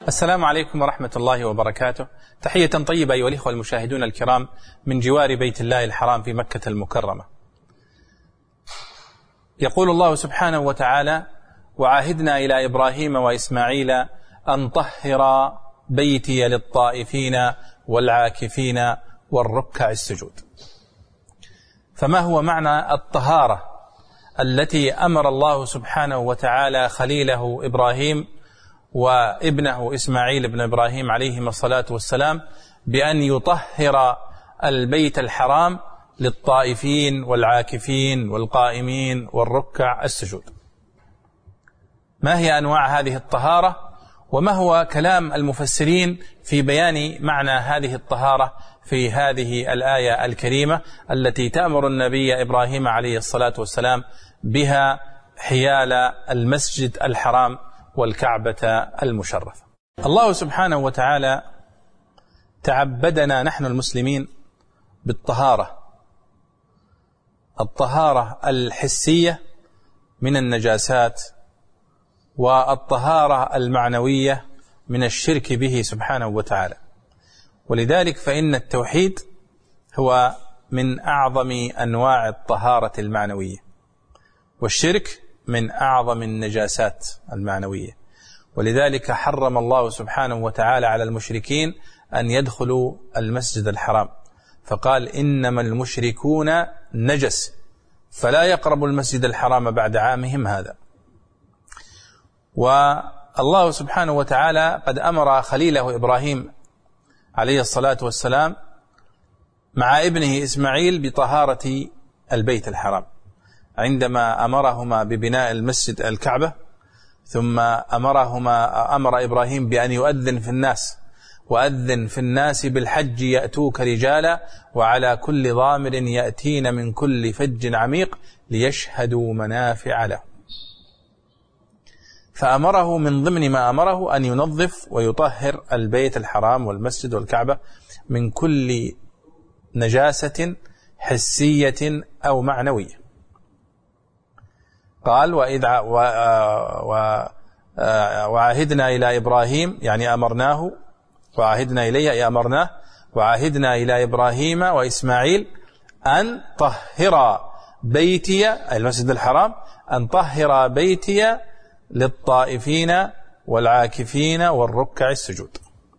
السلام عليكم ورحمة الله وبركاته. تحية طيبة أيها الإخوة المشاهدون الكرام من جوار بيت الله الحرام في مكة المكرمة. يقول الله سبحانه وتعالى: وعاهدنا إلى إبراهيم وإسماعيل أن طهر بيتي للطائفين والعاكفين والركع السجود. فما هو معنى الطهارة التي أمر الله سبحانه وتعالى خليله إبراهيم وابنه إسماعيل بن إبراهيم عليهما الصلاة والسلام بأن يطهر البيت الحرام للطائفين والعاكفين والقائمين والركع السجود؟ ما هي أنواع هذه الطهارة؟ وما هو كلام المفسرين في بيان معنى هذه الطهارة في هذه الآية الكريمة التي تأمر النبي إبراهيم عليه الصلاة والسلام بها حيال المسجد الحرام والكعبة المشرفة؟ الله سبحانه وتعالى تعبدنا نحن المسلمين بالطهارة، الطهارة الحسية من النجاسات، والطهارة المعنوية من الشرك به سبحانه وتعالى. ولذلك فإن التوحيد هو من أعظم أنواع الطهارة المعنوية، والشرك من أعظم النجاسات المعنوية. ولذلك حرم الله سبحانه وتعالى على المشركين أن يدخلوا المسجد الحرام، فقال: إنما المشركون نجس فلا يقربوا المسجد الحرام بعد عامهم هذا. والله سبحانه وتعالى قد أمر خليله إبراهيم عليه الصلاة والسلام مع ابنه إسماعيل بطهارة البيت الحرام عندما أمرهما ببناء المسجد الكعبة، ثم أمر إبراهيم بأن يؤذن في الناس: وأذن في الناس بالحج يأتوك رجالا وعلى كل ضامر يأتين من كل فج عميق ليشهدوا منافع له. فأمره من ضمن ما أمره أن ينظف ويطهر البيت الحرام والمسجد والكعبة من كل نجاسة حسية أو معنوية. قال: وعاهدنا إلى إبراهيم، يعني أمرناه، وعاهدنا إليه أمرناه، وعاهدنا إلى إبراهيم وإسماعيل أن طهر بيتي، المسجد الحرام، أن طهر بيتي للطائفين والعاكفين والركع السجود.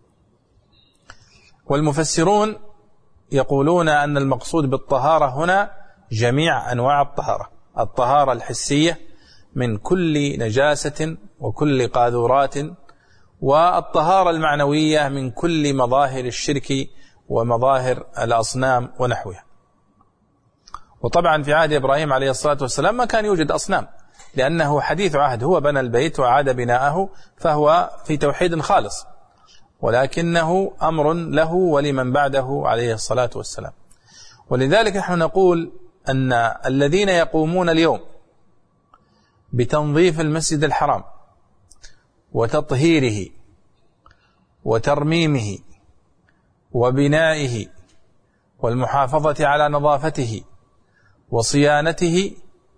والمفسرون يقولون أن المقصود بالطهارة هنا جميع أنواع الطهارة: الطهارة الحسية من كل نجاسة وكل قاذورات، والطهارة المعنوية من كل مظاهر الشرك ومظاهر الأصنام ونحوها. وطبعا في عهد إبراهيم عليه الصلاة والسلام ما كان يوجد أصنام، لأنه حديث عهد، هو بنى البيت وعاد بناءه، فهو في توحيد خالص، ولكنه أمر له ولمن بعده عليه الصلاة والسلام. ولذلك نحن نقول أن الذين يقومون اليوم بتنظيف المسجد الحرام وتطهيره وترميمه وبنائه والمحافظة على نظافته وصيانته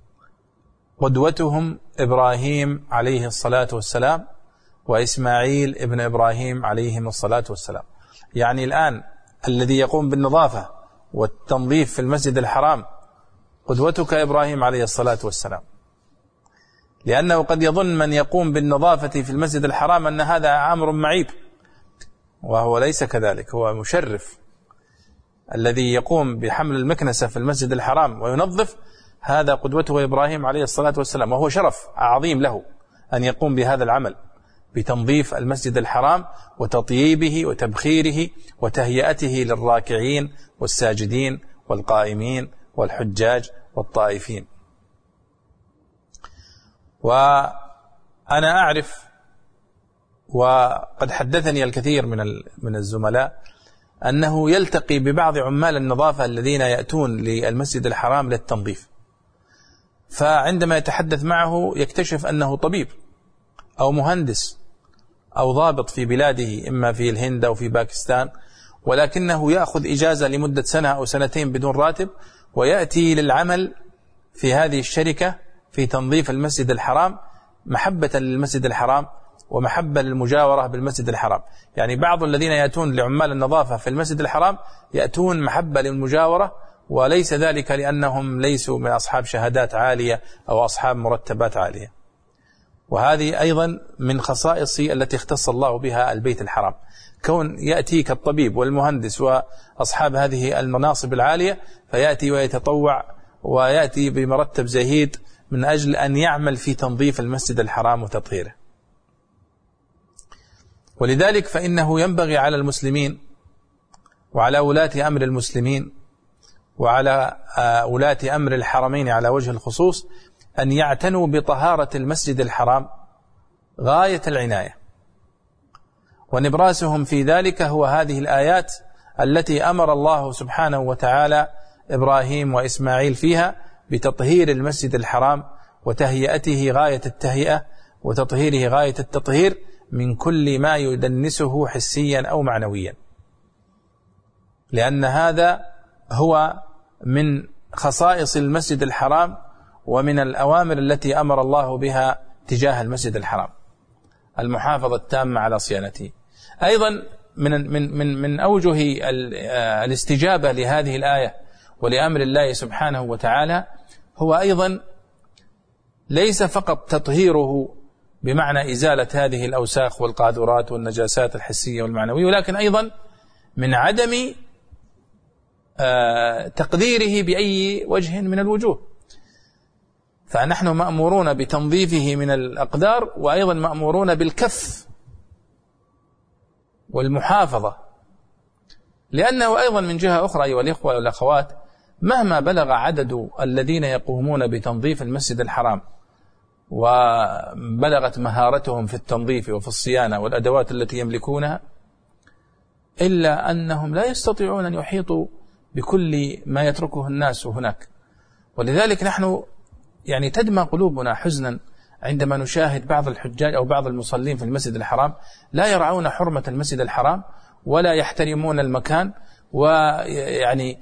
قدوتهم إبراهيم عليه الصلاة والسلام وإسماعيل ابن إبراهيم عليهم الصلاة والسلام. يعني الآن الذي يقوم بالنظافة والتنظيف في المسجد الحرام قدوتك إبراهيم عليه الصلاة والسلام، لأنه قد يظن من يقوم بالنظافة في المسجد الحرام أن هذا أمر معيب، وهو ليس كذلك، هو مشرف. الذي يقوم بحمل المكنسة في المسجد الحرام وينظف، هذا قدوته إبراهيم عليه الصلاة والسلام، وهو شرف عظيم له أن يقوم بهذا العمل بتنظيف المسجد الحرام وتطييبه وتبخيره وتهيئته للراكعين والساجدين والقائمين والحجاج والطائفين. وأنا أعرف، وقد حدثني الكثير من الزملاء، أنه يلتقي ببعض عمال النظافة الذين يأتون للمسجد الحرام للتنظيف، فعندما يتحدث معه يكتشف أنه طبيب أو مهندس أو ضابط في بلاده، إما في الهند أو في باكستان، ولكنه يأخذ إجازة لمدة سنة أو سنتين بدون راتب، ويأتي للعمل في هذه الشركة في تنظيف المسجد الحرام محبة للمسجد الحرام ومحبة للمجاورة بالمسجد الحرام. يعني بعض الذين يأتون لعمال النظافة في المسجد الحرام يأتون محبة للمجاورة، وليس ذلك لأنهم ليسوا من أصحاب شهادات عالية أو أصحاب مرتبات عالية. وهذه أيضا من خصائص التي اختص الله بها البيت الحرام، كون يأتيك الطبيب والمهندس وأصحاب هذه المناصب العالية فيأتي ويتطوع ويأتي بمرتب زهيد من أجل أن يعمل في تنظيف المسجد الحرام وتطهيره. ولذلك فإنه ينبغي على المسلمين وعلى ولاة أمر المسلمين وعلى ولاة أمر الحرمين على وجه الخصوص أن يعتنوا بطهارة المسجد الحرام غاية العناية، ونبراسهم في ذلك هو هذه الآيات التي أمر الله سبحانه وتعالى إبراهيم وإسماعيل فيها بتطهير المسجد الحرام وتهيئته غاية التهيئة وتطهيره غاية التطهير من كل ما يدنسه حسيا أو معنويا، لأن هذا هو من خصائص المسجد الحرام ومن الأوامر التي أمر الله بها تجاه المسجد الحرام، المحافظة التامة على صيانته. أيضا من أوجه الاستجابة لهذه الآية ولأمر الله سبحانه وتعالى هو أيضا ليس فقط تطهيره بمعنى إزالة هذه الأوساخ والقاذورات والنجاسات الحسية والمعنوية، ولكن أيضا من عدم تقديره بأي وجه من الوجوه. فنحن مأمورون بتنظيفه من الأقدار، وأيضا مأمورون بالكف والمحافظة، لأنه أيضا من جهة أخرى أيها الإخوة والأخوات مهما بلغ عدد الذين يقومون بتنظيف المسجد الحرام وبلغت مهارتهم في التنظيف وفي الصيانة والأدوات التي يملكونها، إلا أنهم لا يستطيعون أن يحيطوا بكل ما يتركه الناس هناك. ولذلك نحن يعني تدمى قلوبنا حزنا عندما نشاهد بعض الحجاج أو بعض المصلين في المسجد الحرام لا يرعون حرمة المسجد الحرام ولا يحترمون المكان، ويعني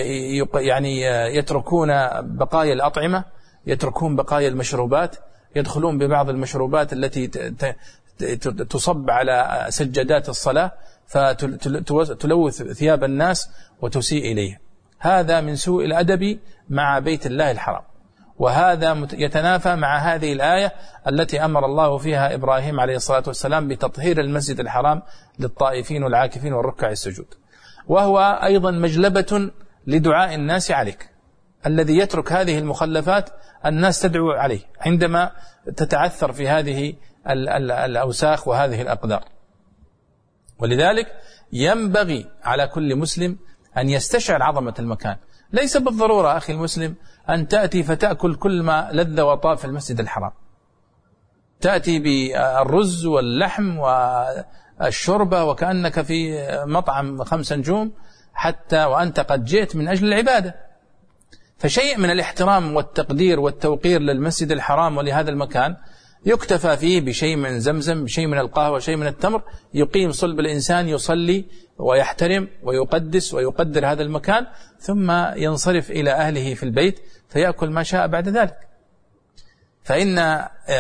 يتركون بقايا الأطعمة، يتركون بقايا المشروبات، يدخلون ببعض المشروبات التي تصب على سجادات الصلاة فتلوث ثياب الناس وتسيء إليه. هذا من سوء الأدب مع بيت الله الحرام، وهذا يتنافى مع هذه الآية التي أمر الله فيها إبراهيم عليه الصلاة والسلام بتطهير المسجد الحرام للطائفين والعاكفين والركع السجود، وهو أيضا مجلبة لدعاء الناس عليك. الذي يترك هذه المخلفات الناس تدعو عليه عندما تتعثر في هذه الأوساخ وهذه الأقدار. ولذلك ينبغي على كل مسلم أن يستشعر عظمة المكان. ليس بالضرورة أخي المسلم أن تأتي فتأكل كل ما لذ وطاب في المسجد الحرام، تأتي بالرز واللحم والشوربة وكأنك في مطعم 5 نجوم حتى وأنت قد جئت من أجل العبادة. فشيء من الاحترام والتقدير والتوقير للمسجد الحرام ولهذا المكان يكتفى فيه بشيء من زمزم، بشيء من القهوة، شيء من التمر، يقيم صلب الإنسان يصلي ويحترم ويقدس ويقدر هذا المكان، ثم ينصرف إلى أهله في البيت فيأكل ما شاء بعد ذلك. فإن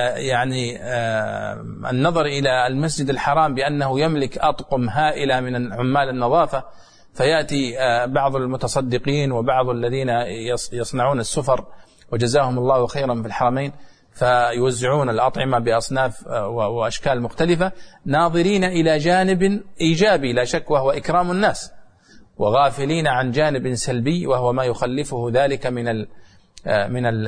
النظر إلى المسجد الحرام بأنه يملك أطقم هائلة من عمال النظافة، فيأتي بعض المتصدقين وبعض الذين يصنعون السفر وجزاهم الله خيرا في الحرمين فيوزعون الأطعمة بأصناف وأشكال مختلفة، ناظرين إلى جانب إيجابي لا شك وهو إكرام الناس، وغافلين عن جانب سلبي وهو ما يخلفه ذلك من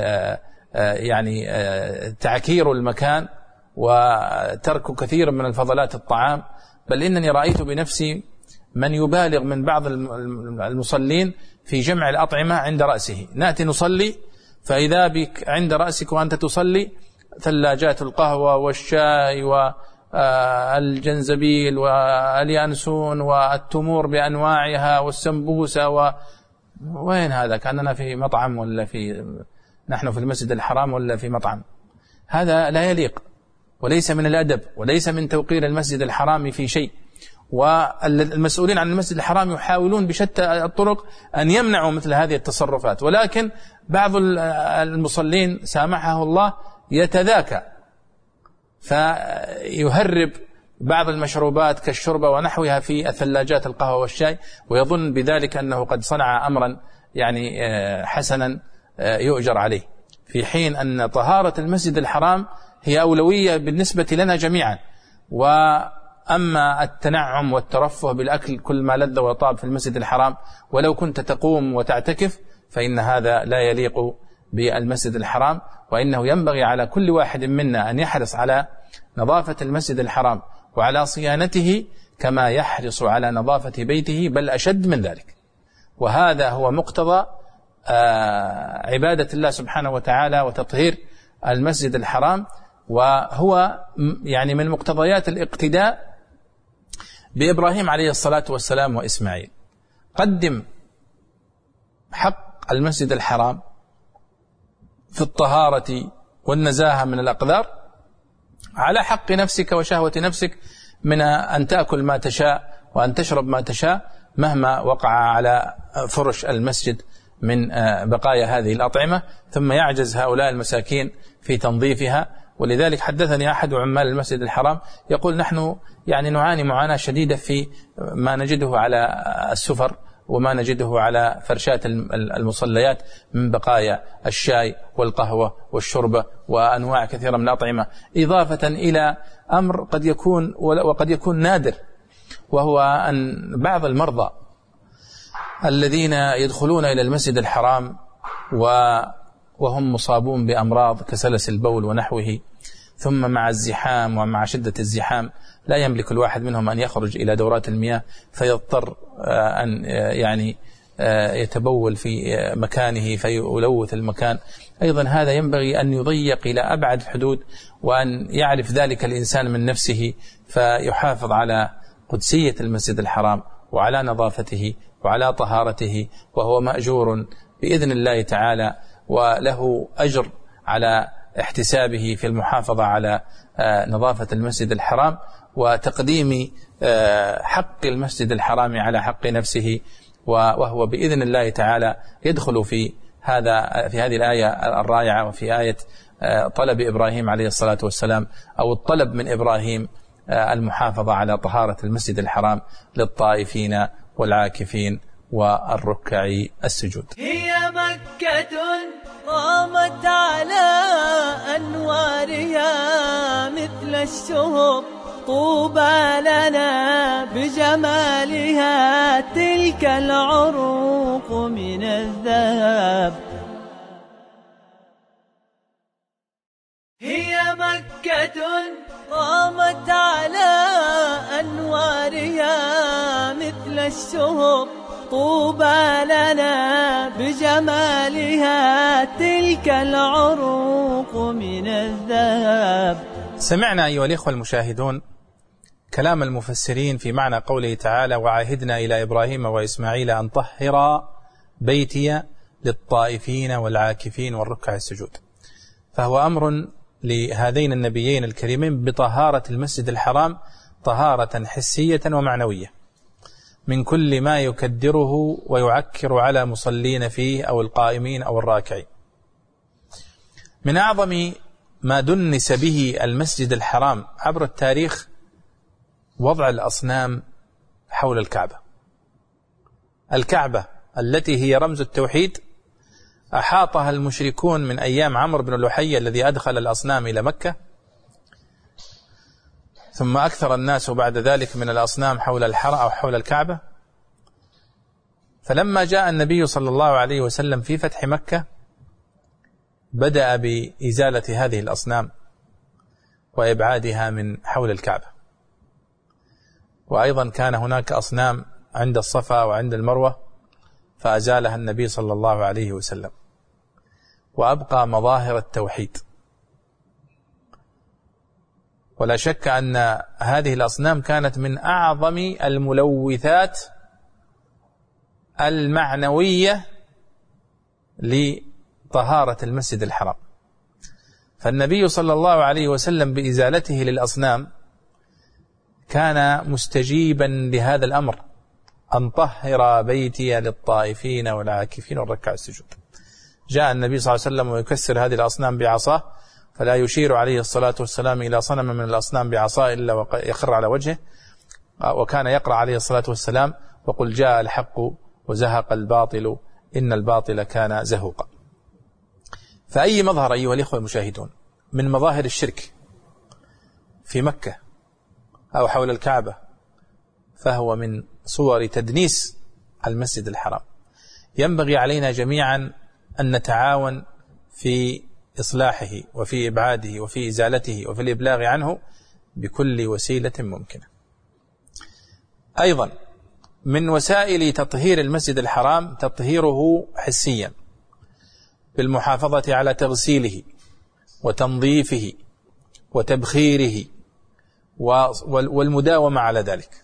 تعكير المكان وترك كثير من الفضلات الطعام. بل إنني رأيت بنفسي من يبالغ من بعض المصلين في جمع الأطعمة عند رأسه. نأتي نصلي فإذا بك عند رأسك وأنت تصلي ثلاجات القهوة والشاي والجنزبيل واليانسون والتمور بأنواعها والسمبوسة وين هذا؟ كأننا في مطعم ولا نحن في المسجد الحرام ولا في مطعم. هذا لا يليق وليس من الأدب وليس من توقير المسجد الحرام في شيء. والمسؤولين عن المسجد الحرام يحاولون بشتى الطرق أن يمنعوا مثل هذه التصرفات، ولكن بعض المصلين سامحه الله يتذاكى فيهرب بعض المشروبات كالشوربة ونحوها في الثلاجات القهوة والشاي، ويظن بذلك أنه قد صنع أمرا يعني حسنا يؤجر عليه، في حين أن طهارة المسجد الحرام هي أولوية بالنسبة لنا جميعا. وأما التنعم والترفه بالأكل كل ما لذ وطاب في المسجد الحرام ولو كنت تقوم وتعتكف، فإن هذا لا يليق بالمسجد الحرام، وإنه ينبغي على كل واحد منا أن يحرص على نظافة المسجد الحرام وعلى صيانته كما يحرص على نظافة بيته، بل أشد من ذلك. وهذا هو مقتضى عبادة الله سبحانه وتعالى وتطهير المسجد الحرام، وهو يعني من مقتضيات الاقتداء بإبراهيم عليه الصلاة والسلام وإسماعيل. قدم حق المسجد الحرام في الطهارة والنزاهة من الأقذار على حق نفسك وشهوة نفسك من أن تأكل ما تشاء وأن تشرب ما تشاء مهما وقع على فرش المسجد من بقايا هذه الأطعمة، ثم يعجز هؤلاء المساكين في تنظيفها. ولذلك حدثني أحد عمال المسجد الحرام يقول نحن يعني نعاني معاناة شديدة في ما نجده على السفر وما نجده على فرشات المصليات من بقايا الشاي والقهوة والشوربة وأنواع كثيرة من الأطعمة، إضافة إلى أمر قد يكون نادر، وهو أن بعض المرضى الذين يدخلون إلى المسجد الحرام وهم مصابون بأمراض كسلس البول ونحوه، ثم مع الزحام ومع شدة الزحام لا يملك الواحد منهم أن يخرج إلى دورات المياه، فيضطر أن يعني يتبول في مكانه فيلوث المكان. أيضا هذا ينبغي أن يضيق إلى أبعد الحدود، وأن يعرف ذلك الإنسان من نفسه فيحافظ على قدسية المسجد الحرام وعلى نظافته وعلى طهارته، وهو مأجور بإذن الله تعالى، وله أجر على احتسابه في المحافظة على نظافة المسجد الحرام وتقديم حق المسجد الحرام على حق نفسه، وهو بإذن الله تعالى يدخل في هذه الآية الرائعة، وفي آية طلب إبراهيم عليه الصلاة والسلام أو الطلب من إبراهيم المحافظة على طهارة المسجد الحرام للطائفين والعاكفين والركع السجود. هي مكة قامت على أنوارها مثل الشهب، طوبى لنا بجمالها تلك العروق من الذهب. هي مكة قامت على أنوارها مثل الشهب، طوبى لنا بجمالها تلك العروق من الذهب. سمعنا أيها الإخوة المشاهدون كلام المفسرين في معنى قوله تعالى: وعاهدنا إلى إبراهيم وإسماعيل أن طهر بيتي للطائفين والعاكفين والركع السجود. فهو أمر لهذين النبيين الكريمين بطهارة المسجد الحرام طهارة حسية ومعنوية من كل ما يكدره ويعكر على مصلين فيه أو القائمين أو الراكعين. من أعظم ما دنس به المسجد الحرام عبر التاريخ وضع الأصنام حول الكعبة. الكعبة التي هي رمز التوحيد أحاطها المشركون من أيام عمرو بن لحي الذي أدخل الأصنام إلى مكة، ثم أكثر الناس بعد ذلك من الأصنام حول الحرم أو حول الكعبة. فلما جاء النبي صلى الله عليه وسلم في فتح مكة بدأ بإزالة هذه الأصنام وإبعادها من حول الكعبة. وأيضا كان هناك أصنام عند الصفا وعند المروة فأزالها النبي صلى الله عليه وسلم، وأبقى مظاهر التوحيد. ولا شك أن هذه الأصنام كانت من أعظم الملوثات المعنوية لطهارة المسجد الحرام. فالنبي صلى الله عليه وسلم بإزالته للأصنام كان مستجيبا لهذا الأمر، أن طهر بيتي للطائفين والعاكفين والركع السجود. جاء النبي صلى الله عليه وسلم ويكسر هذه الأصنام بعصاه، فلا يشير عليه الصلاة والسلام إلى صنم من الأصنام بعصا إلا ويخر على وجهه، وكان يقرأ عليه الصلاة والسلام: وقل جاء الحق وزهق الباطل إن الباطل كان زهوقا. فأي مظهر أيها الإخوة المشاهدون من مظاهر الشرك في مكة أو حول الكعبة فهو من صور تدنيس المسجد الحرام. ينبغي علينا جميعا أن نتعاون في إصلاحه وفي إبعاده وفي إزالته وفي الإبلاغ عنه بكل وسيلة ممكنة. أيضا من وسائل تطهير المسجد الحرام تطهيره حسيا بالمحافظة على تغسيله وتنظيفه وتبخيره والمداومة على ذلك.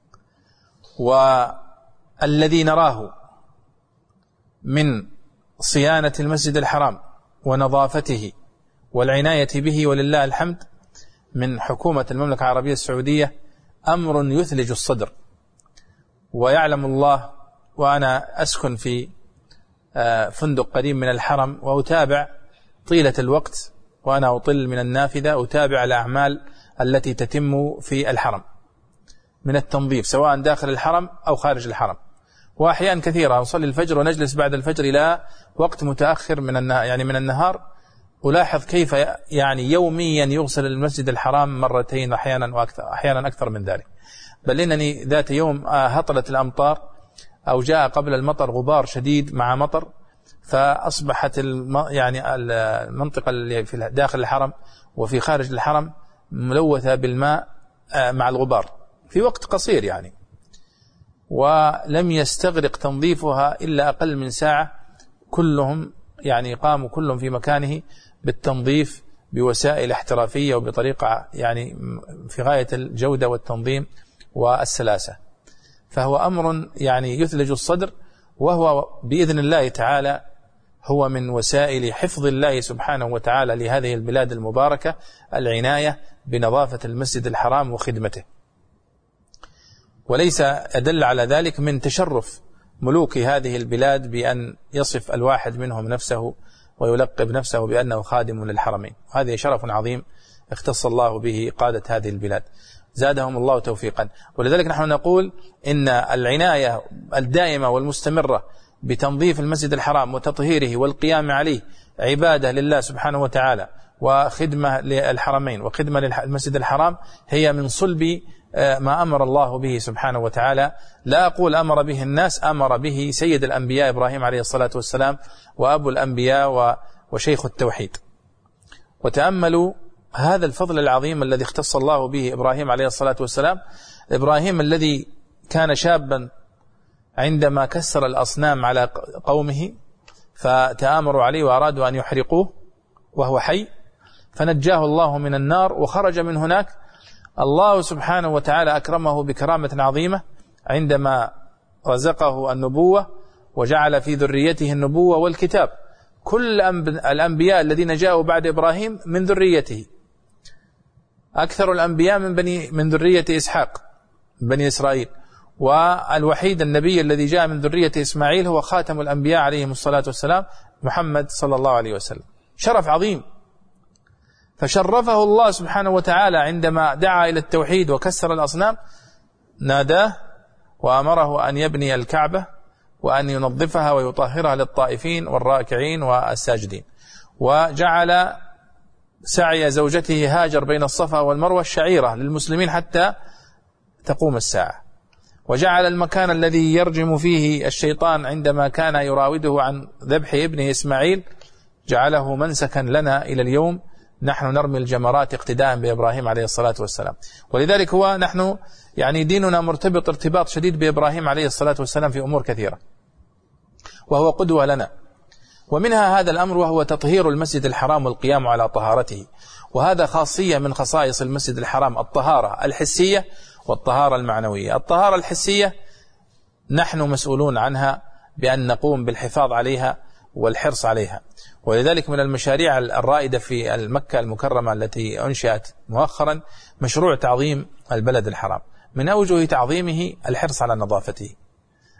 والذي نراه من صيانة المسجد الحرام ونظافته والعناية به ولله الحمد من حكومة المملكة العربية السعودية أمر يثلج الصدر. ويعلم الله، وأنا أسكن في فندق قريب من الحرم وأتابع طيلة الوقت، وأنا أطل من النافذة أتابع الأعمال التي تتم في الحرم من التنظيف سواء داخل الحرم أو خارج الحرم. وأحيان كثيرة أصلي الفجر ونجلس بعد الفجر إلى وقت متأخر من النهار ألاحظ كيف يوميا يغسل المسجد الحرام مرتين أحيانا أكثر من ذلك. بل إنني ذات يوم هطلت الأمطار أو جاء قبل المطر غبار شديد مع مطر، فأصبحت المنطقة اللي في داخل الحرم وفي خارج الحرم ملوثة بالماء مع الغبار في وقت قصير ولم يستغرق تنظيفها إلا أقل من ساعة. كلهم قاموا كلهم في مكانه بالتنظيف بوسائل احترافية وبطريقة في غاية الجودة والتنظيم والسلاسة. فهو أمر يثلج الصدر، وهو بإذن الله تعالى هو من وسائل حفظ الله سبحانه وتعالى لهذه البلاد المباركة العناية بنظافة المسجد الحرام وخدمته. وليس أدل على ذلك من تشرف ملوك هذه البلاد بأن يصف الواحد منهم نفسه ويلقب نفسه بأنه خادم للحرمين. هذا شرف عظيم اختص الله به قادة هذه البلاد، زادهم الله توفيقا. ولذلك نحن نقول إن العناية الدائمة والمستمرة بتنظيف المسجد الحرام وتطهيره والقيام عليه عبادة لله سبحانه وتعالى وخدمة للحرمين وخدمة للمسجد الحرام هي من صلب ما أمر الله به سبحانه وتعالى. لا أقول أمر به الناس، أمر به سيد الأنبياء إبراهيم عليه الصلاة والسلام وأبو الأنبياء وشيخ التوحيد. وتأملوا هذا الفضل العظيم الذي اختص الله به إبراهيم عليه الصلاة والسلام. إبراهيم الذي كان شابا عندما كسر الأصنام على قومه فتآمروا عليه وأرادوا أن يحرقوه وهو حي، فنجاه الله من النار وخرج من هناك. الله سبحانه وتعالى أكرمه بكرامة عظيمة عندما رزقه النبوة وجعل في ذريته النبوة والكتاب. كل الأنبياء الذين جاءوا بعد إبراهيم من ذريته، أكثر الأنبياء من ذرية إسحاق بني إسرائيل، والوحيد النبي الذي جاء من ذرية إسماعيل هو خاتم الأنبياء عليهم الصلاة والسلام محمد صلى الله عليه وسلم. شرف عظيم. فشرفه الله سبحانه وتعالى عندما دعا إلى التوحيد وكسر الأصنام، ناداه وأمره أن يبني الكعبة وأن ينظفها ويطهرها للطائفين والراكعين والساجدين، وجعل سعي زوجته هاجر بين الصفا والمروة الشعيرة للمسلمين حتى تقوم الساعة، وجعل المكان الذي يرجم فيه الشيطان عندما كان يراوده عن ذبح ابنه إسماعيل جعله منسكا لنا إلى اليوم، نحن نرمي الجمرات اقتداء بإبراهيم عليه الصلاة والسلام. ولذلك نحن ديننا مرتبط ارتباط شديد بإبراهيم عليه الصلاة والسلام في أمور كثيرة، وهو قدوة لنا. ومنها هذا الأمر وهو تطهير المسجد الحرام والقيام على طهارته. وهذا خاصية من خصائص المسجد الحرام، الطهارة الحسية والطهارة المعنوية. الطهارة الحسية نحن مسؤولون عنها بأن نقوم بالحفاظ عليها والحرص عليها. ولذلك من المشاريع الرائدة في مكة المكرمة التي أنشأت مؤخرا مشروع تعظيم البلد الحرام. من أوجه تعظيمه الحرص على نظافته،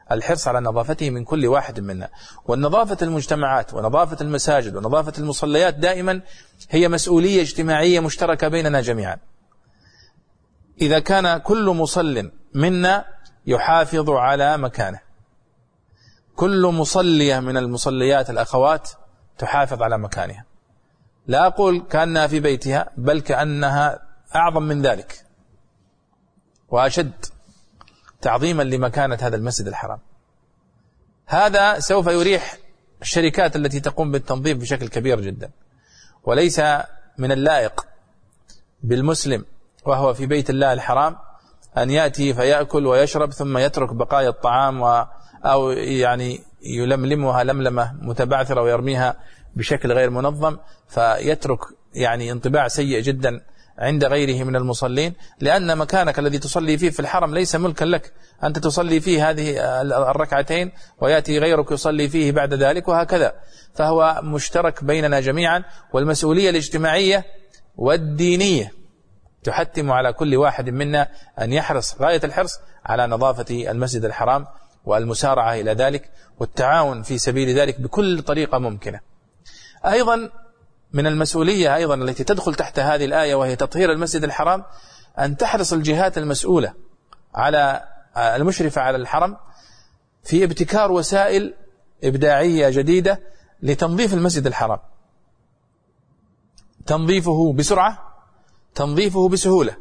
الحرص على نظافته من كل واحد منا. والنظافة المجتمعات ونظافة المساجد ونظافة المصليات دائما هي مسؤولية اجتماعية مشتركة بيننا جميعا. إذا كان كل مصل منا يحافظ على مكانه، كل مصلية من المصليات الأخوات تحافظ على مكانها، لا أقول كأنها في بيتها، بل كأنها أعظم من ذلك وأشد تعظيما لمكانة هذا المسجد الحرام. هذا سوف يريح الشركات التي تقوم بالتنظيف بشكل كبير جدا. وليس من اللائق بالمسلم وهو في بيت الله الحرام أن يأتي فيأكل ويشرب ثم يترك بقايا الطعام أو يعني يلملمها لملمة متبعثرة ويرميها بشكل غير منظم، فيترك يعني انطباع سيء جدا عند غيره من المصلين، لأن مكانك الذي تصلي فيه في الحرم ليس ملكا لك، أنت تصلي فيه هذه الركعتين ويأتي غيرك يصلي فيه بعد ذلك وهكذا. فهو مشترك بيننا جميعا، والمسؤولية الاجتماعية والدينية تحتم على كل واحد منا أن يحرص غاية الحرص على نظافة المسجد الحرام والمسارعة إلى ذلك والتعاون في سبيل ذلك بكل طريقة ممكنة. أيضا من المسؤولية أيضا التي تدخل تحت هذه الآية وهي تطهير المسجد الحرام أن تحرص الجهات المسؤولة على المشرفة على الحرم في ابتكار وسائل إبداعية جديدة لتنظيف المسجد الحرام، تنظيفه بسرعة، تنظيفه بسهولة.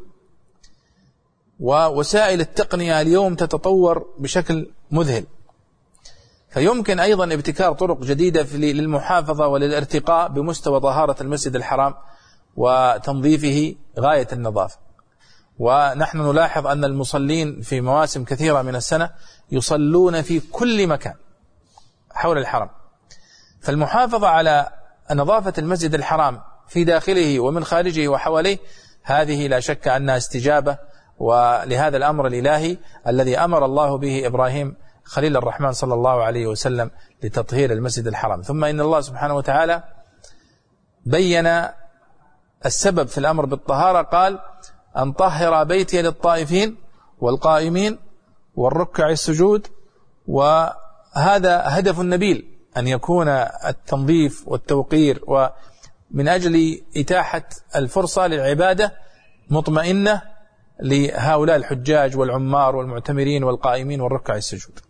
ووسائل التقنية اليوم تتطور بشكل مذهل، فيمكن أيضا ابتكار طرق جديدة للمحافظة وللارتقاء بمستوى طهارة المسجد الحرام وتنظيفه غاية النظافة. ونحن نلاحظ أن المصلين في مواسم كثيرة من السنة يصلون في كل مكان حول الحرم، فالمحافظة على نظافة المسجد الحرام في داخله ومن خارجه وحواليه هذه لا شك أنها استجابة ولهذا الأمر الإلهي الذي أمر الله به إبراهيم خليل الرحمن صلى الله عليه وسلم لتطهير المسجد الحرام. ثم إن الله سبحانه وتعالى بين السبب في الأمر بالطهارة، قال أن طهر بيتي للطائفين والقائمين والركع السجود. وهذا هدف النبيل أن يكون التنظيف والتوقير ومن أجل إتاحة الفرصة للعبادة مطمئنة لهؤلاء الحجاج والعمار والمعتمرين والقائمين والركع السجود.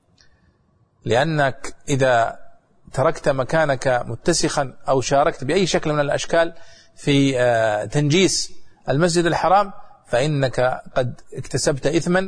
لأنك إذا تركت مكانك متسخا أو شاركت بأي شكل من الأشكال في تنجيس المسجد الحرام فإنك قد اكتسبت إثما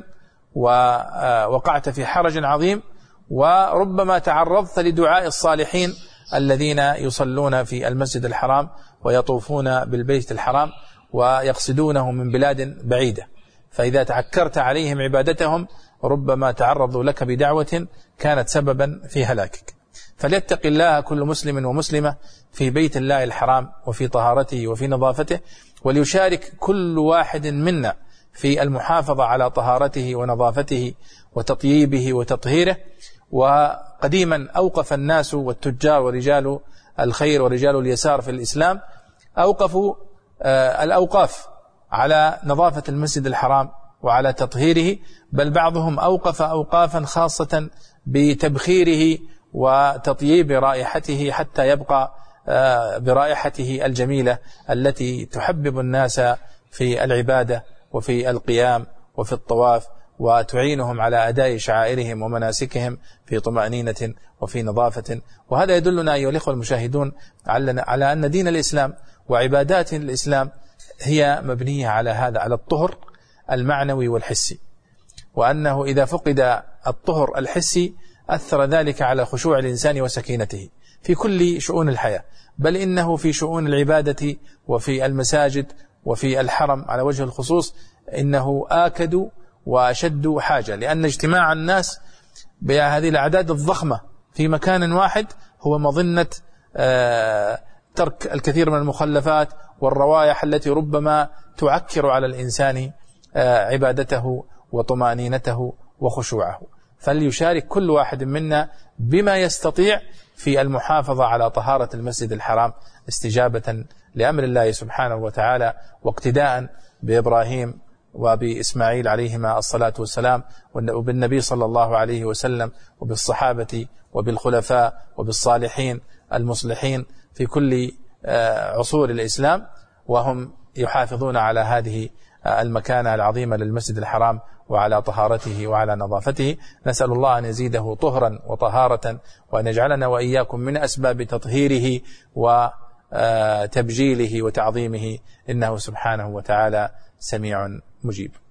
ووقعت في حرج عظيم، وربما تعرضت لدعاء الصالحين الذين يصلون في المسجد الحرام ويطوفون بالبيت الحرام ويقصدونه من بلاد بعيدة، فإذا تعكرت عليهم عبادتهم ربما تعرضوا لك بدعوة كانت سببا في هلاكك. فليتق الله كل مسلم ومسلمة في بيت الله الحرام وفي طهارته وفي نظافته، وليشارك كل واحد منا في المحافظة على طهارته ونظافته وتطييبه وتطهيره. وقديما أوقف الناس والتجار ورجال الخير ورجال اليسار في الإسلام أوقفوا الأوقاف على نظافة المسجد الحرام وعلى تطهيره، بل بعضهم أوقف أوقافا خاصة بتبخيره وتطييب رائحته حتى يبقى برائحته الجميلة التي تحبب الناس في العبادة وفي القيام وفي الطواف وتعينهم على أداء شعائرهم ومناسكهم في طمأنينة وفي نظافة. وهذا يدلنا أيها الإخوة المشاهدون على أن دين الإسلام وعبادات الإسلام هي مبنية على هذا، على الطهر المعنوي والحسي، وأنه إذا فقد الطهر الحسي أثر ذلك على خشوع الإنسان وسكينته في كل شؤون الحياة، بل إنه في شؤون العبادة وفي المساجد وفي الحرم على وجه الخصوص إنه آكد وأشد حاجة، لأن اجتماع الناس بهذه الأعداد الضخمة في مكان واحد هو مظنة ترك الكثير من المخلفات والروائح التي ربما تعكر على الإنسان عبادته وطمأنينته وخشوعه. فليشارك كل واحد منا بما يستطيع في المحافظة على طهارة المسجد الحرام استجابة لأمر الله سبحانه وتعالى واقتداء بإبراهيم وبإسماعيل عليهما الصلاة والسلام، وبالنبي صلى الله عليه وسلم، وبالصحابة وبالخلفاء وبالصالحين المصلحين في كل عصور الإسلام، وهم يحافظون على هذه المكانة العظيمة للمسجد الحرام وعلى طهارته وعلى نظافته. نسأل الله أن يزيده طهرا وطهارة، وأن يجعلنا وإياكم من أسباب تطهيره وتبجيله وتعظيمه، إنه سبحانه وتعالى سميع مجيب.